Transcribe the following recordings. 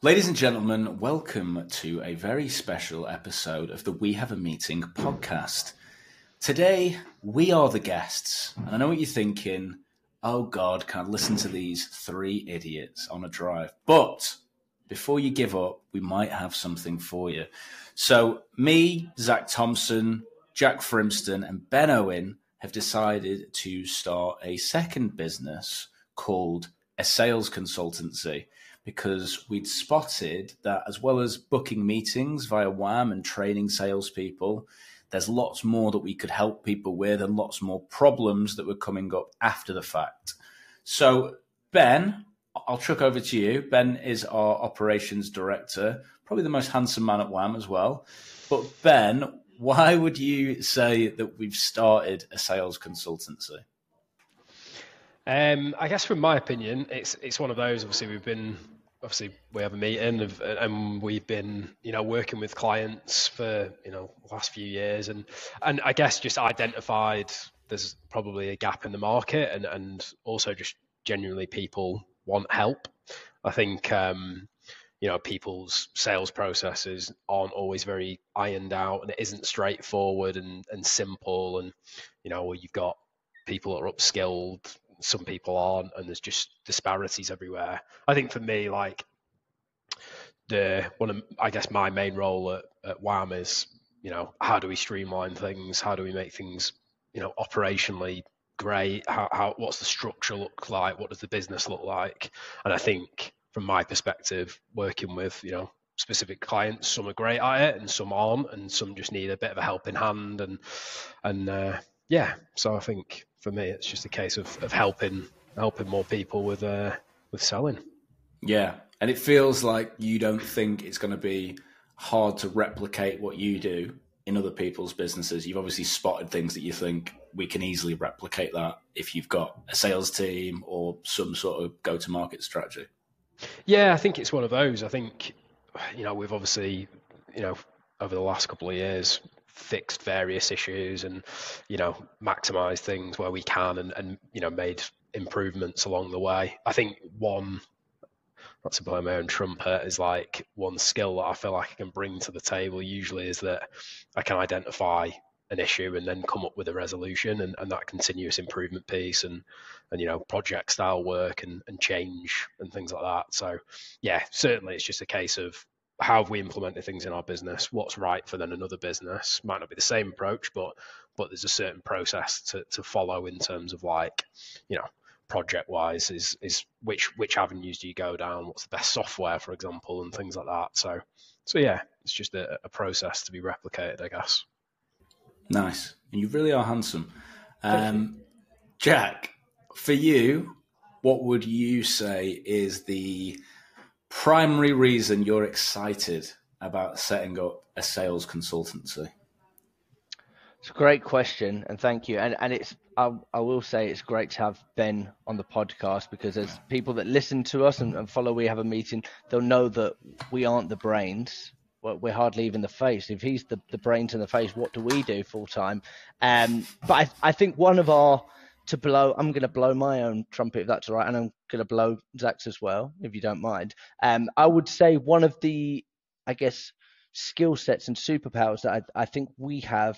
Ladies and gentlemen, welcome to a very special episode of the We Have a Meeting podcast. Today, we are the guests, and I know what you're thinking, oh God, can I listen to these three idiots on a drive? But before you give up, we might have something for you. So me, Zach Thompson, Jack Frimston, and Ben Owen have decided to start a second business called a sales consultancy, because we'd spotted that as well as booking meetings via WAM and training salespeople, there's lots more that we could help people with and lots more problems that were coming up after the fact. So, Ben, I'll chuck over to you. Ben is our operations director, probably the most handsome man at WAM as well. But Ben, why would you say that we've started a sales consultancy? I guess from my opinion, it's one of those. Obviously we have a meeting and we've been working with clients for the last few years, and I guess just identified there's probably a gap in the market, and also just genuinely people want help. I think people's sales processes aren't always very ironed out, and it isn't straightforward and simple, and you've got people that are upskilled, some people aren't, and there's just disparities everywhere. I think for me, like I guess my main role at WAM is, how do we streamline things? How do we make things, operationally great? What's the structure look like? What does the business look like? And I think from my perspective, working with, specific clients, some are great at it and some aren't, and some just need a bit of a helping hand. So I think for me, it's just a case of helping more people with selling. Yeah, and it feels like you don't think it's going to be hard to replicate what you do in other people's businesses. You've obviously spotted things that you think we can easily replicate that if you've got a sales team or some sort of go-to-market strategy. Yeah, I think it's one of those. I think, we've obviously, over the last couple of years, fixed various issues and, maximized things where we can and made improvements along the way. I think one, not to blow my own trumpet, is like one skill that I feel like I can bring to the table usually is that I can identify an issue and then come up with a resolution, and that continuous improvement piece and project style work and change and things like that. So yeah, certainly it's just a case of how have we implemented things in our business, what's right for then another business. Might not be the same approach, but there's a certain process to follow in terms of like, project wise is which avenues do you go down, what's the best software, for example, and things like that. So yeah, it's just a process to be replicated, I guess. Nice. And you really are handsome. Jack, for you, what would you say is the primary reason you're excited about setting up a sales consultancy? It's a great question, and thank you. And it's I will say it's great to have Ben on the podcast, because as people that listen to us and follow We Have a Meeting, they'll know that we aren't the brains. We're hardly even the face. If he's the brains and the face, what do we do full time? But I think one of our I'm going to blow my own trumpet if that's all right, and I'm going to blow Zach's as well, if you don't mind. I would say one of the, I guess, skill sets and superpowers that I think we have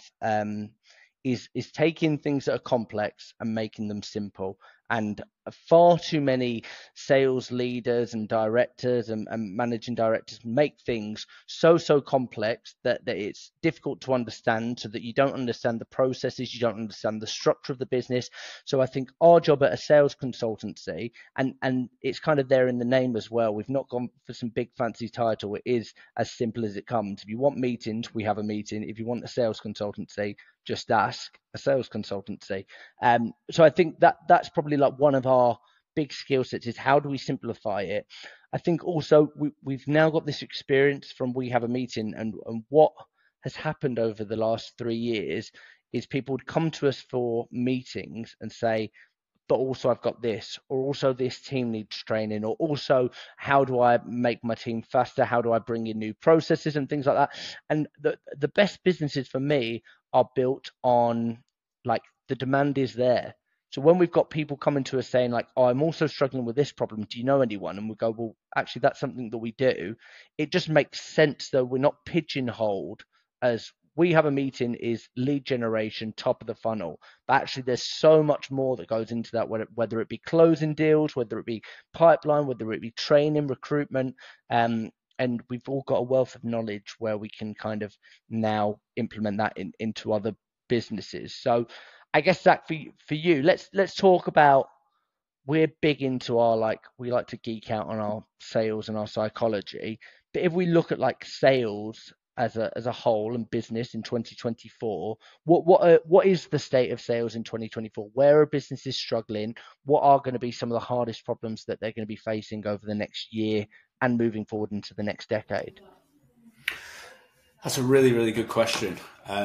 is taking things that are complex and making them simple. And far too many sales leaders and directors and managing directors make things so complex that it's difficult to understand, so that you don't understand the processes, you don't understand the structure of the business. So I think our job at a sales consultancy, and it's kind of there in the name as well, we've not gone for some big fancy title. It is as simple as it comes. If you want meetings, we have a meeting. If you want a sales consultancy, just ask a sales consultancy. So I think that's probably like one of our big skill sets, is how do we simplify it. I think also we've now got this experience from We Have a Meeting, and what has happened over the last 3 years is people would come to us for meetings and say, but also I've got this, or also this team needs training, or also how do I make my team faster? How do I bring in new processes and things like that? And the best businesses for me are built on, like, the demand is there. So when we've got people coming to us saying like, oh, I'm also struggling with this problem, do you know anyone? And we go, well, actually, that's something that we do. It just makes sense, though. We're not pigeonholed as we have a meeting is lead generation, top of the funnel. But actually, there's so much more that goes into that, whether it be closing deals, whether it be pipeline, whether it be training, recruitment. And we've all got a wealth of knowledge where we can kind of now implement that into other businesses. So I guess, Zach, for you, let's talk about, we're big into our, like, we like to geek out on our sales and our psychology. But if we look at like sales as a whole and business in 2024, what is the state of sales in 2024? Where are businesses struggling? What are going to be some of the hardest problems that they're going to be facing over the next year and moving forward into the next decade? That's a really, really good question.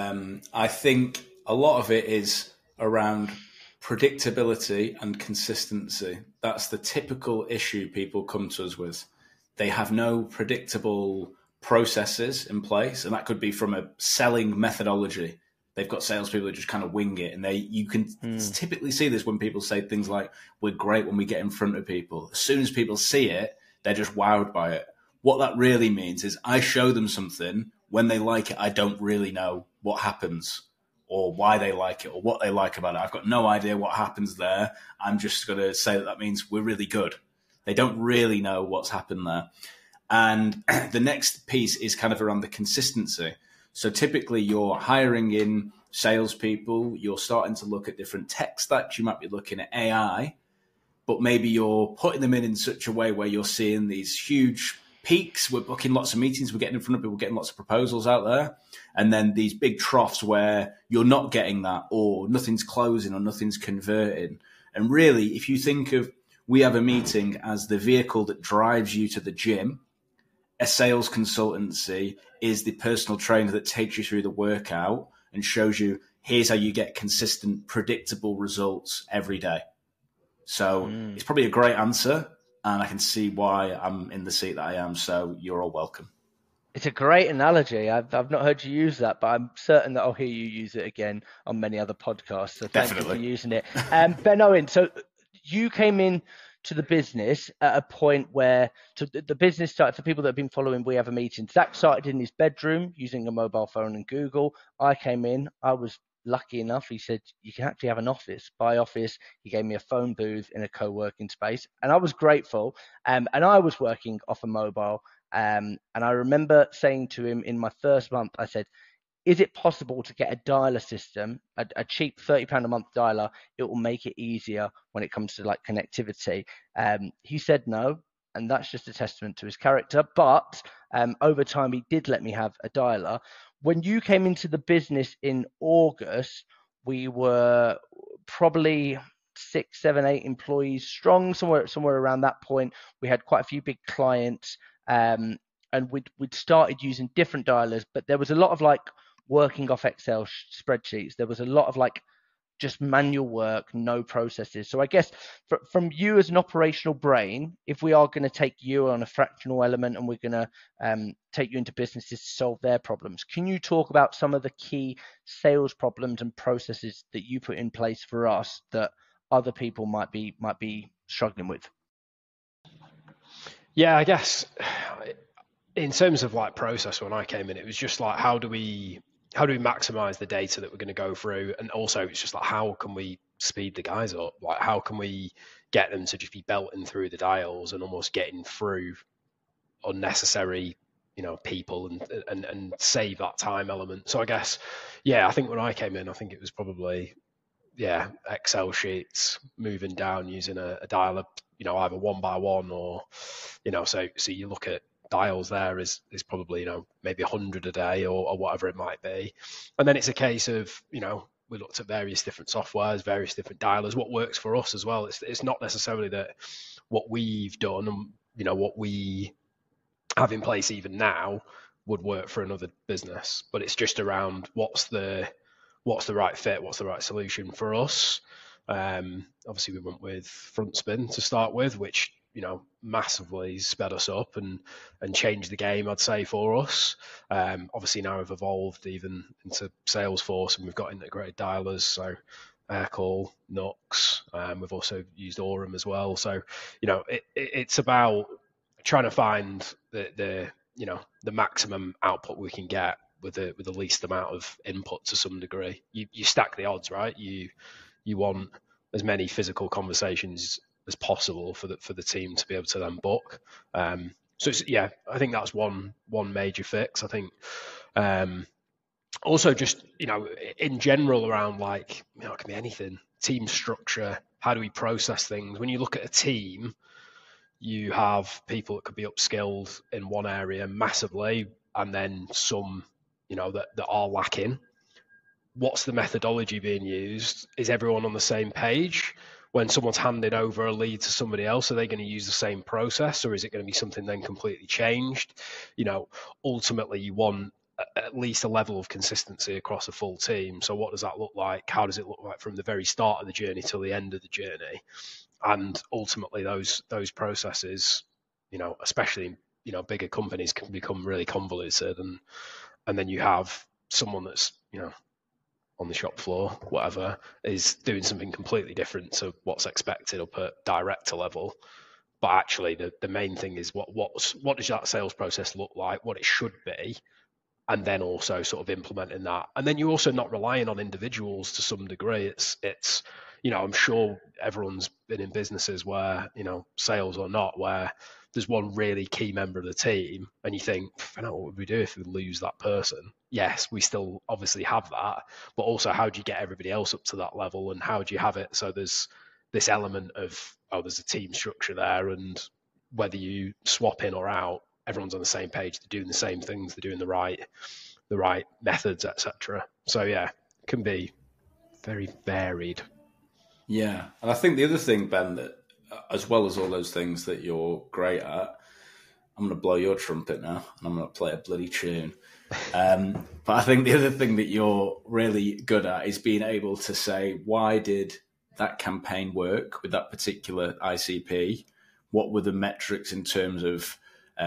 I think a lot of it is around predictability and consistency. That's the typical issue people come to us with. They have no predictable processes in place, and that could be from a selling methodology. They've got salespeople that just kind of wing it, and you can typically see this when people say things like, we're great when we get in front of people. As soon as people see it, they're just wowed by it. What that really means is I show them something. When they like it, I don't really know what happens or why they like it or what they like about it. I've got no idea what happens there. I'm just going to say that means we're really good. They don't really know what's happened there. And the next piece is kind of around the consistency. So typically you're hiring in salespeople, you're starting to look at different tech stacks, you might be looking at AI, but maybe you're putting them in such a way where you're seeing these huge peaks. We're booking lots of meetings, we're getting in front of people, getting lots of proposals out there. And then these big troughs where you're not getting that, or nothing's closing or nothing's converting. And really, if you think of We Have a Meeting as the vehicle that drives you to the gym, a sales consultancy is the personal trainer that takes you through the workout and shows you, here's how you get consistent, predictable results every day. So it's probably a great answer, and I can see why I'm in the seat that I am. So you're all welcome. It's a great analogy. I've not heard you use that, but I'm certain that I'll hear you use it again on many other podcasts. So thank you for using it. Ben Owen, so you came in to the business at a point where, so the business started, for people that have been following We Have a Meeting, Zach started in his bedroom using a mobile phone and Google. I came in, I was lucky enough, he said, you can actually have an office. By office, he gave me a phone booth in a co-working space, and I was grateful. And I was working off a mobile. And I remember saying to him in my first month, I said, is it possible to get a dialer system, a cheap £30 a month dialer? It will make it easier when it comes to like connectivity. He said no, and that's just a testament to his character. But over time, he did let me have a dialer. When you came into the business in August, we were probably 6, 7, 8 employees strong, somewhere around that point. We had quite a few big clients, and we'd started using different dialers, but there was a lot of like working off Excel spreadsheets. There was a lot of like just manual work, no processes. So I guess from you as an operational brain, if we are going to take you on a fractional element and we're going to take you into businesses to solve their problems, can you talk about some of the key sales problems and processes that you put in place for us that other people might be struggling with? Yeah, I guess in terms of like process, when I came in, it was just like, how do we maximize the data that we're going to go through? And also it's just like, how can we speed the guys up? Like, how can we get them to just be belting through the dials and almost getting through unnecessary, people and save that time element. So I guess, I think when I came in, I think it was probably, Excel sheets, moving down using a dialer, either one by one or, so you look at dials there is probably, maybe 100 a day or whatever it might be. And then it's a case of, we looked at various different softwares, various different dialers, what works for us as well. It's not necessarily that what we've done and, what we have in place even now would work for another business, but it's just around what's the right fit, what's the right solution for us. Obviously we went with FrontSpin to start with, which massively sped us up and changed the game, I'd say, for us. Obviously now we've evolved even into Salesforce and we've got integrated dialers, so Aircall, Nux. We've also used Aurum as well. So, it's about trying to find the maximum output we can get with the least amount of input to some degree. You stack the odds, right? You want as many physical conversations as possible for the team to be able to then book. So I think that's one major fix. I think also just in general around it can be anything, team structure. How do we process things? When you look at a team, you have people that could be upskilled in one area massively, and then some that are lacking. What's the methodology being used? Is everyone on the same page? When someone's handed over a lead to somebody else, are they going to use the same process, or is it going to be something then completely changed? Ultimately you want at least a level of consistency across a full team. So what does that look like? How does it look like from the very start of the journey till the end of the journey? And ultimately those processes, especially bigger companies, can become really convoluted, and then you have someone that's on the shop floor, whatever, is doing something completely different to what's expected up at director level. But actually, the main thing is what does that sales process look like, what it should be, and then also sort of implementing that. And then you're also not relying on individuals to some degree. It's I'm sure everyone's been in businesses where, sales or not, where there's one really key member of the team and you think, I know what would we do if we lose that person? Yes, we still obviously have that, but also how do you get everybody else up to that level, and how do you have it so there's this element of, there's a team structure there, and whether you swap in or out, everyone's on the same page, they're doing the same things, they're doing the right methods, etc. So it can be very varied. Yeah, and I think the other thing, Ben, that as well as all those things that you're great at, I'm going to blow your trumpet now, and I'm going to play a bloody tune. But I think the other thing that you're really good at is being able to say, why did that campaign work with that particular ICP? What were the metrics in terms of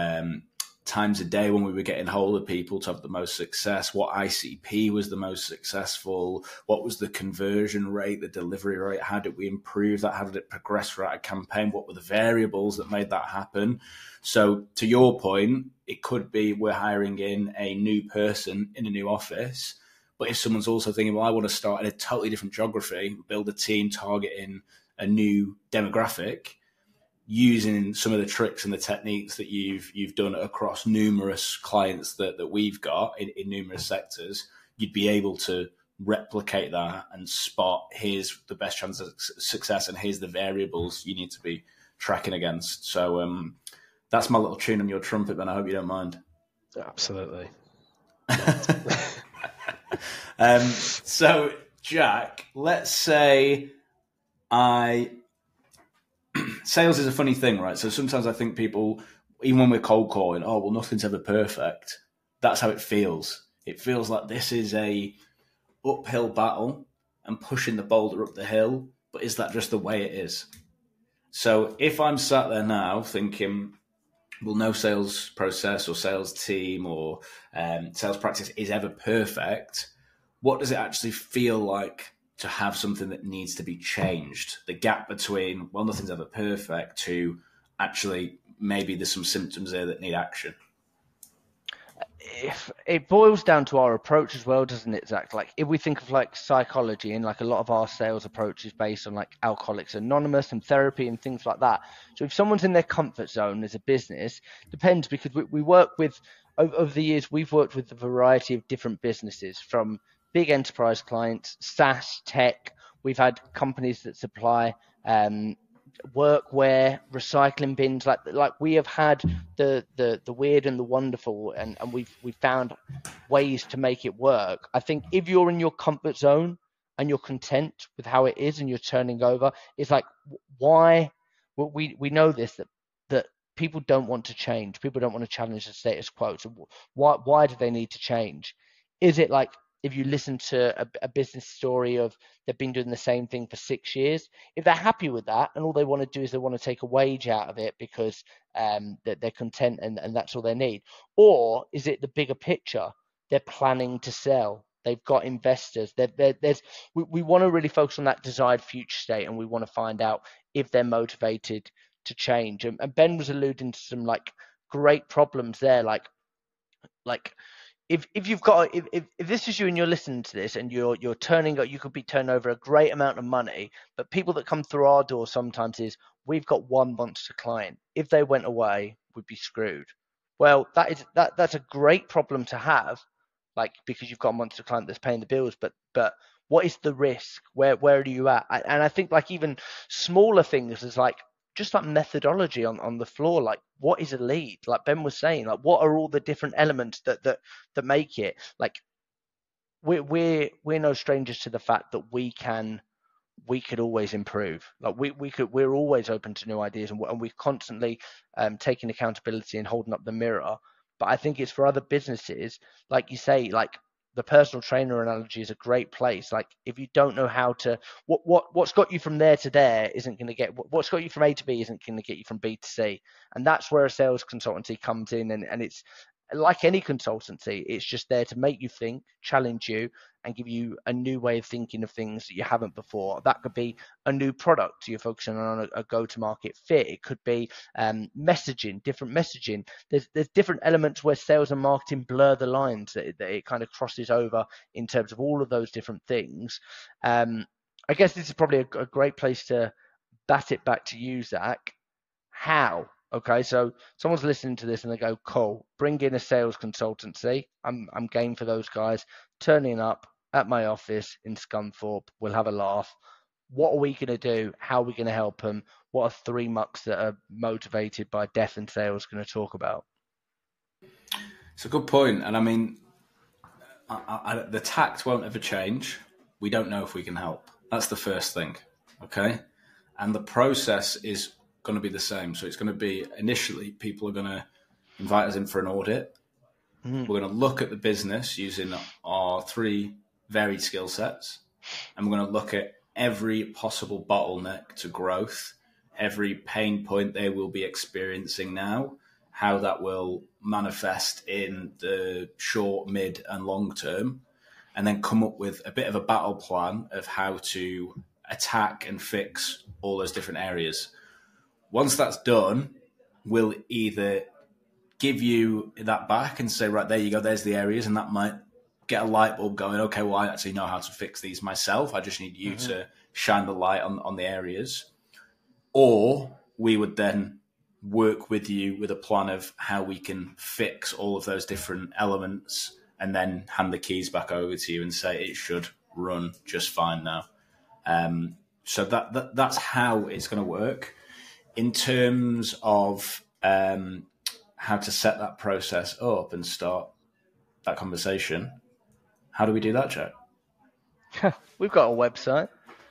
times a day when we were getting hold of people to have the most success? What ICP was the most successful? What was the conversion rate, the delivery rate? How did we improve that? How did it progress throughout a campaign? What were the variables that made that happen? So to your point, it could be we're hiring in a new person in a new office. But if someone's also thinking, well, I want to start in a totally different geography, build a team targeting a new demographic, using some of the tricks and the techniques that you've done across numerous clients that we've got in numerous sectors, you'd be able to replicate that and spot, here's the best chance of success and here's the variables you need to be tracking against. So that's my little tune on your trumpet, Ben. I hope you don't mind. Absolutely. So, Jack, let's say sales is a funny thing, right? So sometimes I think people, even when we're cold calling, oh, well, nothing's ever perfect. That's how it feels. It feels like this is a uphill battle and pushing the boulder up the hill, but is that just the way it is? So if I'm sat there now thinking, well, no sales process or sales team or sales practice is ever perfect, what does it actually feel like to have something that needs to be changed? The gap between, well, nothing's ever perfect, to actually maybe there's some symptoms there that need action. If it boils down to our approach as well, doesn't it, Zach? Like if we think of like psychology, and like a lot of our sales approach is based on like Alcoholics Anonymous and therapy and things like that. So if someone's in their comfort zone as a business, depends, because we work with, over the years, we've worked with a variety of different businesses, from big enterprise clients, SaaS, tech. We've had companies that supply workwear, recycling bins. Like we have had the weird and the wonderful, and we've found ways to make it work. I think if you're in your comfort zone and you're content with how it is and you're turning over, it's like, why? Well, we know this, that people don't want to change. People don't want to challenge the status quo. So why do they need to change? Is it like, if you listen to a business story of they've been doing the same thing for 6 years, if they're happy with that and all they want to do is they want to take a wage out of it because they're content and that's all they need? Or is it the bigger picture? They're planning to sell. they've got investors. We want to really focus on that desired future state, and we want to find out if they're motivated to change. And Ben was alluding to some like great problems there, like if you've got if this is you and you're listening to this and you're turning, you could be turning over a great amount of money, but people that come through our door sometimes is, we've got one monster client. If they went away, we'd be screwed. Well, that's a great problem to have, like, because you've got a monster client that's paying the bills, but what is the risk? Where are you at? And I think like even smaller things is like just like methodology on the floor, like what is a lead? Like Ben was saying, like what are all the different elements that make it? Like we're no strangers to the fact that we could always improve. Like we're always open to new ideas, and we're constantly taking accountability and holding up the mirror. But I think it's for other businesses, like you say, like the personal trainer analogy is a great place. Like if you don't know how to, what's got you from there to there isn't going to get, what's got you from A to B isn't going to get you from B to C. And that's where a sales consultancy comes in. And it's like any consultancy, it's just there to make you think, challenge you, and give you a new way of thinking of things that you haven't before. That could be a new product you're focusing on, a go-to-market fit. It could be messaging, different messaging. There's different elements where sales and marketing blur the lines, that it kind of crosses over in terms of all of those different things. I guess this is probably a great place to bat it back to you, Zach. How? Okay, so someone's listening to this and they go, cool, bring in a sales consultancy. I'm game for those guys turning up at my office in Scunthorpe. We'll have a laugh. What are we going to do? How are we going to help them? What are three mucks that are motivated by death and sales going to talk about? It's a good point. And I mean, the tact won't ever change. We don't know if we can help. That's the first thing. Okay. And the process is going to be the same. So it's going to be, initially, people are going to invite us in for an audit. We're going to look at the business using our three varied skill sets, and we're going to look at every possible bottleneck to growth, every pain point they will be experiencing now, how that will manifest in the short, mid, and long term, and then come up with a bit of a battle plan of how to attack and fix all those different areas. Once that's done, we'll either give you that back and say, right, there you go, there's the areas, and that might get a light bulb going, okay, well, I actually know how to fix these myself. I just need you to shine the light on the areas. Or we would then work with you with a plan of how we can fix all of those different elements and then hand the keys back over to you and say it should run just fine now. So that's how it's going to work. In terms of how to set that process up and start that conversation, how do we do that, Joe? We've got a website,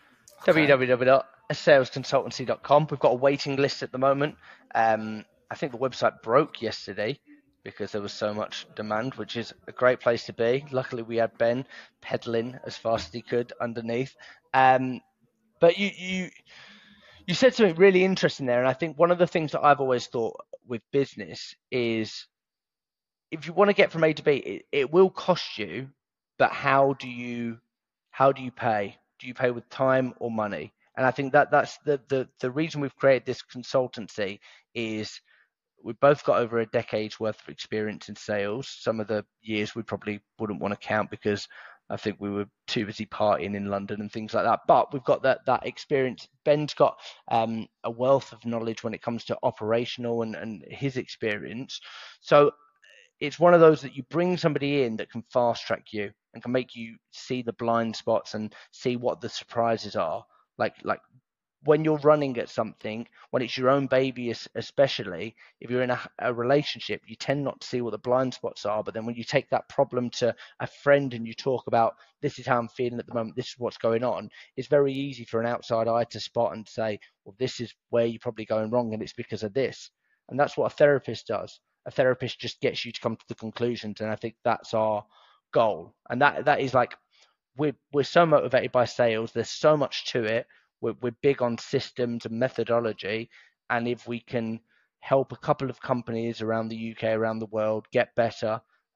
www.salesconsultancy.com. We've got a waiting list at the moment. I think the website broke yesterday because there was so much demand, which is a great place to be. Luckily, we had Ben pedaling as fast as he could underneath. But you said something really interesting there, and I think one of the things that I've always thought with business is, if you want to get from A to B, it will cost you, but how do you pay? Do you pay with time or money? And I think that's the reason we've created this consultancy is we've both got over a decade's worth of experience in sales. Some of the years we probably wouldn't want to count because I think we were too busy partying in London and things like that. But we've got that experience. Ben's got a wealth of knowledge when it comes to operational and his experience. So it's one of those that you bring somebody in that can fast track you and can make you see the blind spots and see what the surprises are. Like when you're running at something, when it's your own baby, especially if you're in a relationship, you tend not to see what the blind spots are. But then when you take that problem to a friend and you talk about, this is how I'm feeling at the moment, this is what's going on, it's very easy for an outside eye to spot and say, well, this is where you're probably going wrong and it's because of this. And that's what a therapist does. A therapist just gets you to come to the conclusions. And I think that's our goal. And that is like, we're so motivated by sales. There's so much to it. We're big on systems and methodology, and if we can help a couple of companies around the UK, around the world get better,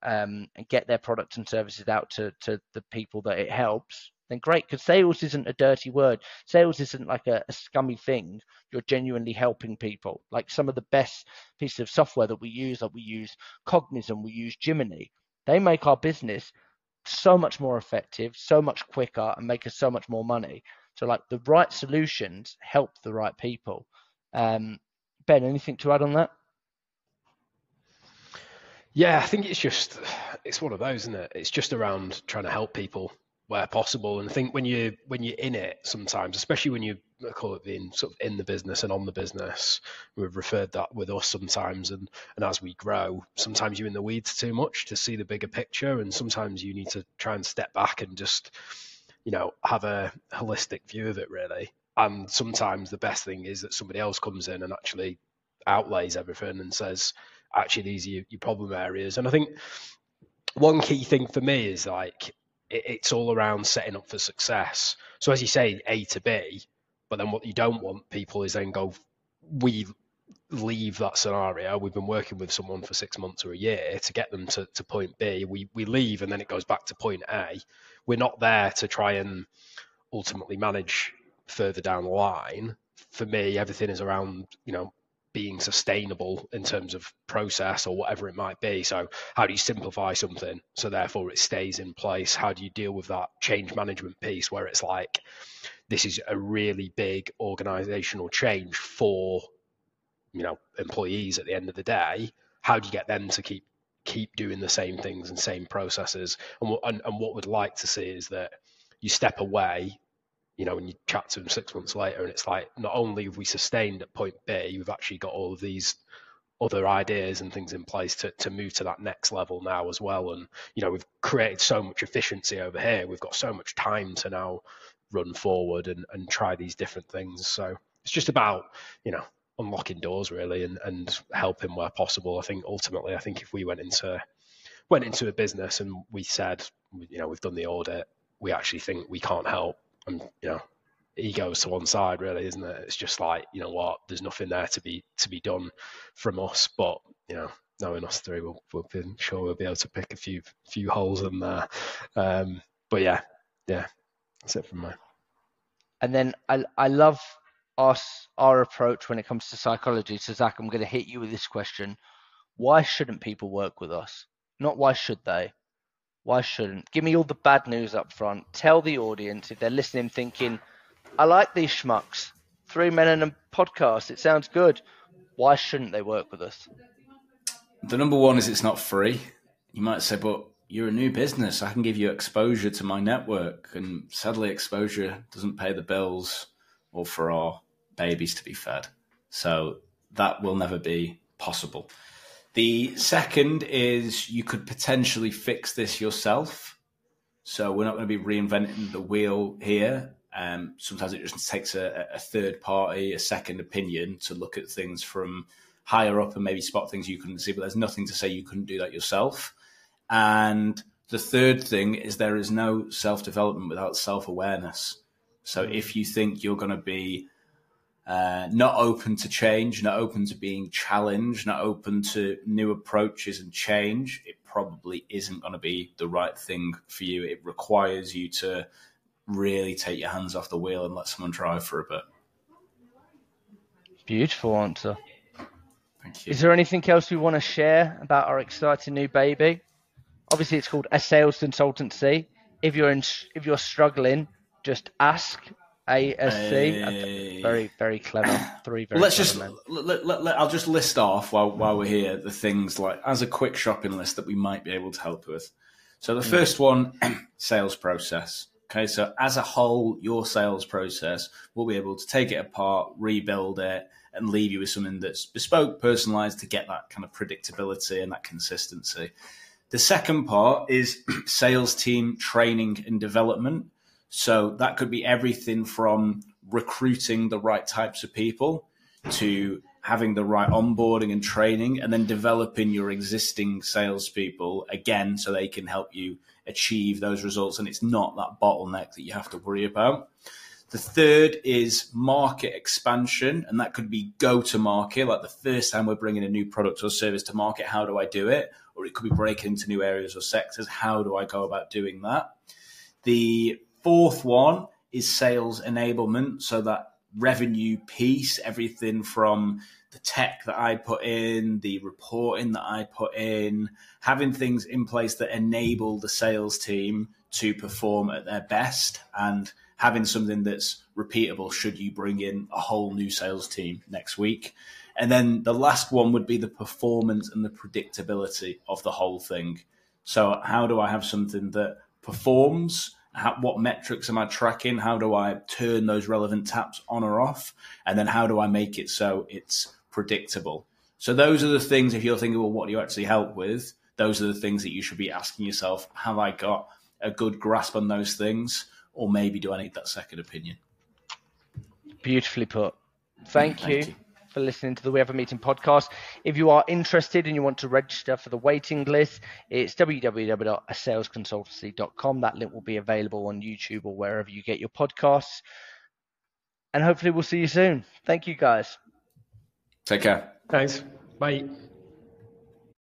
and get their products and services out to the people that it helps, then great. Because sales isn't a dirty word. Sales isn't like a scummy thing. You're genuinely helping people. Like some of the best pieces of software that we use, like we use Cognism, we use Jiminy. They make our business so much more effective, so much quicker, and make us so much more money. So like the right solutions help the right people. Ben, anything to add on that? Yeah, I think it's one of those, isn't it? It's just around trying to help people where possible. And I think when you're in it sometimes, especially when you call it being sort of in the business and on the business, we've referred that with us sometimes. And as we grow, sometimes you're in the weeds too much to see the bigger picture. And sometimes you need to try and step back and just, have a holistic view of it, really. And sometimes the best thing is that somebody else comes in and actually outlays everything and says, actually, these are your problem areas. And I think one key thing for me is like, it's all around setting up for success. So as you say, A to B, but then what you don't want people is then we leave that scenario. We've been working with someone for 6 months or a year to get them to point B. We leave and then it goes back to point A. We're not there to try and ultimately manage further down the line. For me, everything is around, being sustainable in terms of process or whatever it might be. So how do you simplify something so therefore it stays in place? How do you deal with that change management piece where it's like, this is a really big organizational change for, employees at the end of the day? How do you get them to keep doing the same things and same processes? And what we'd like to see is that you step away, when you chat to them 6 months later, and it's like, not only have we sustained at point B, we've actually got all of these other ideas and things in place to move to that next level now as well. And, we've created so much efficiency over here. We've got so much time to now run forward and try these different things. So it's just about, unlocking doors really and helping where possible. I think ultimately, if we went into a business and we said, we've done the audit, we actually think we can't help, and ego's to one side really, isn't it? It's just like, what, there's nothing there to be done from us, but knowing us three, we'll be sure we'll be able to pick a few holes in there. But yeah, that's it from me. And then I love our approach when it comes to psychology. So Zach, I'm going to hit you with this question: why shouldn't people work with us? Not why should they. Why shouldn't? Give me all the bad news up front. Tell the audience, if they're listening thinking, I like these schmucks, 3 Men and a Podcast, it sounds good. Why shouldn't they work with us? The number one is it's not free. You might say, but you're a new business. I can give you exposure to my network. And sadly, exposure doesn't pay the bills or for our babies to be fed. So that will never be possible. The second is you could potentially fix this yourself. So we're not going to be reinventing the wheel here. Sometimes it just takes a third party, a second opinion to look at things from higher up and maybe spot things you couldn't see, but there's nothing to say you couldn't do that yourself. And the third thing is there is no self-development without self-awareness. So if you think you're going to be not open to change, not open to being challenged, not open to new approaches and change, it probably isn't going to be the right thing for you. It requires you to really take your hands off the wheel and let someone drive for a bit. Beautiful answer. Thank you. Is there anything else we want to share about our exciting new baby? Obviously, it's called A Sales Consultancy. If you're struggling, just ask. ASC. Very, very clever. I'll just list off while we're here the things like as a quick shopping list that we might be able to help with. So the first one, sales process. Okay, so as a whole, your sales process, we'll be able to take it apart, rebuild it, and leave you with something that's bespoke, personalized to get that kind of predictability and that consistency. The second part is sales team training and development. So that could be everything from recruiting the right types of people to having the right onboarding and training, and then developing your existing salespeople again so they can help you achieve those results. And it's not that bottleneck that you have to worry about. The The third is market expansion, and that could be go to market, like the first time we're bringing a new product or service to market, how do I do it? Or it could be breaking into new areas or sectors, how do I go about doing that? The fourth one is sales enablement, so that revenue piece, everything from the tech that I put in, the reporting that I put in, having things in place that enable the sales team to perform at their best, and having something that's repeatable should you bring in a whole new sales team next week. And then the last one would be the performance and the predictability of the whole thing. So how do I have something that performs? What metrics am I tracking? How do I turn those relevant taps on or off? And then how do I make it so it's predictable? So those are the things, if you're thinking, well, what do you actually help with? Those are the things that you should be asking yourself. Have I got a good grasp on those things? Or maybe do I need that second opinion? Beautifully put. Thank you for listening to the We Have a Meeting podcast. If you are interested and you want to register for the waiting list, it's www.asalesconsultancy.com. That link will be available on YouTube or wherever you get your podcasts. And hopefully we'll see you soon. Thank you, guys. Take care. Thanks. Bye.